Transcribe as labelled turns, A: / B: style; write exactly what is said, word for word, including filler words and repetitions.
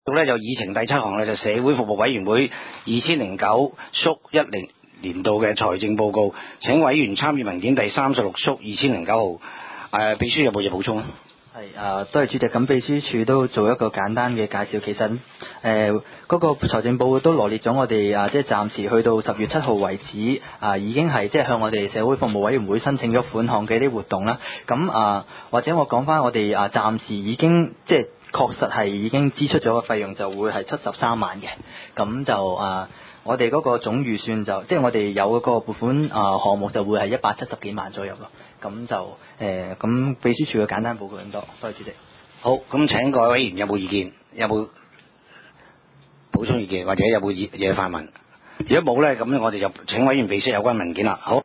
A: 咧就議程第七項咧就社會服務委員會二千零九縮一零年度嘅財政報告，請委員參閱文件第三十六縮二千零九號。誒、呃，秘書有冇嘢補充啊？
B: 係啊，多謝主席。咁秘書處都做一個簡單嘅介紹。其實誒嗰、呃那個財政報告都羅列咗我哋啊，即係暫時去到十月七號為止啊，已經係即係向我哋社會服務委員會申請咗款項嘅啲活動啦。咁啊，或者我講翻我哋啊，暫時已經即係確實係已經支出咗嘅費用就會係七十三萬嘅。咁就啊，我哋嗰個總預算就即係我哋有嗰個撥款啊項目就會係一百七十幾萬左右咯。咁就誒，咁、呃、秘書處嘅簡單報告咁多，多謝主席。
A: 好，咁請各位委員有冇意見？有冇補充意見或者有冇嘢發問？如果冇咧，咁我哋就請委員備悉有關文件啦。好。